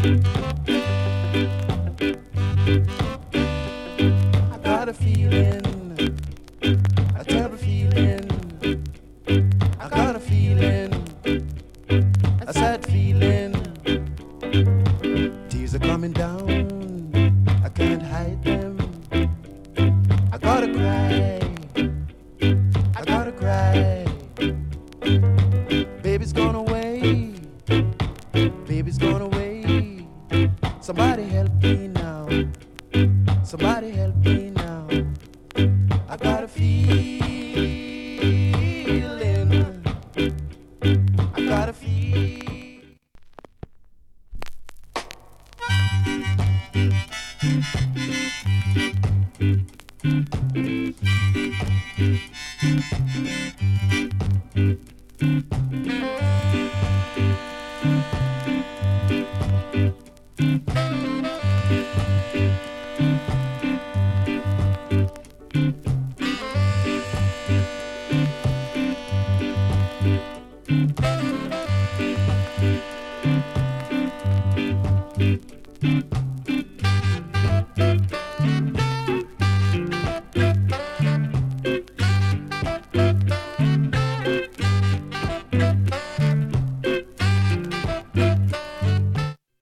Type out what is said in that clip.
I got a feeling, a terrible feeling. I got a feeling, a sad feeling. Tears are coming down, I can't hide them. I gotta cry, I gotta cry. Baby's gone away, baby's gone away. Somebody help me now, somebody help me now. I got a feeling, I got a feeling. Thank